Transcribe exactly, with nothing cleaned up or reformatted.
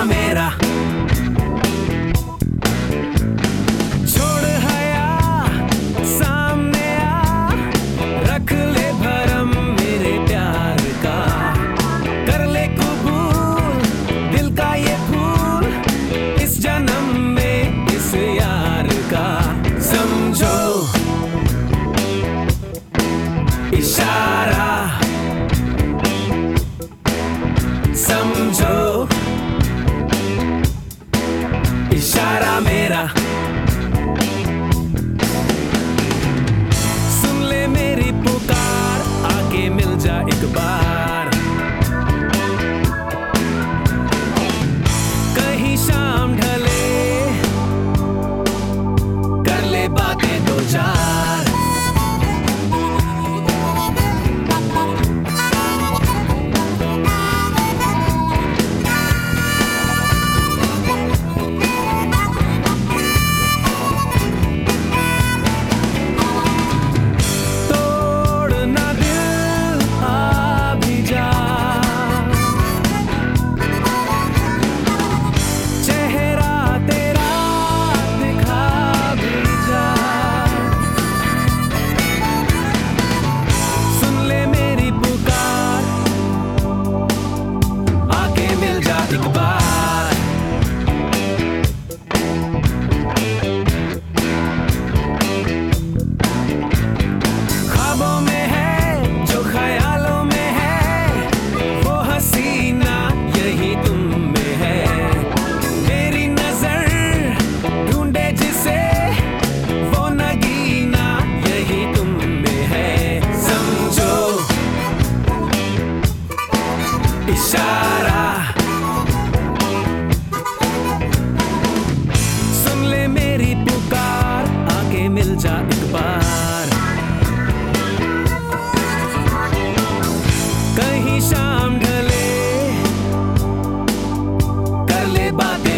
मेरा। छोड़ हया सामने आ, रख ले भरम मेरे प्यार का, कर ले कबूल दिल का ये फूल, इस जन्म में इस यार का। समझो इशारा, समझो इशारा मेरा। सुन ले मेरी पुकार, आके मिल जा एक बार। कहीं शाम ढले, कर ले बातें दो चार। एक बार ख्वाबों में है जो ख्यालों में है, वो हसीना यही तुम में है। मेरी नजर ढूंढे जिसे, वो नगीना यही तुम में है। समझो इशारा, मेरी पुकार, आके मिल जा एक बार। कहीं शाम ढले, कर ले बातें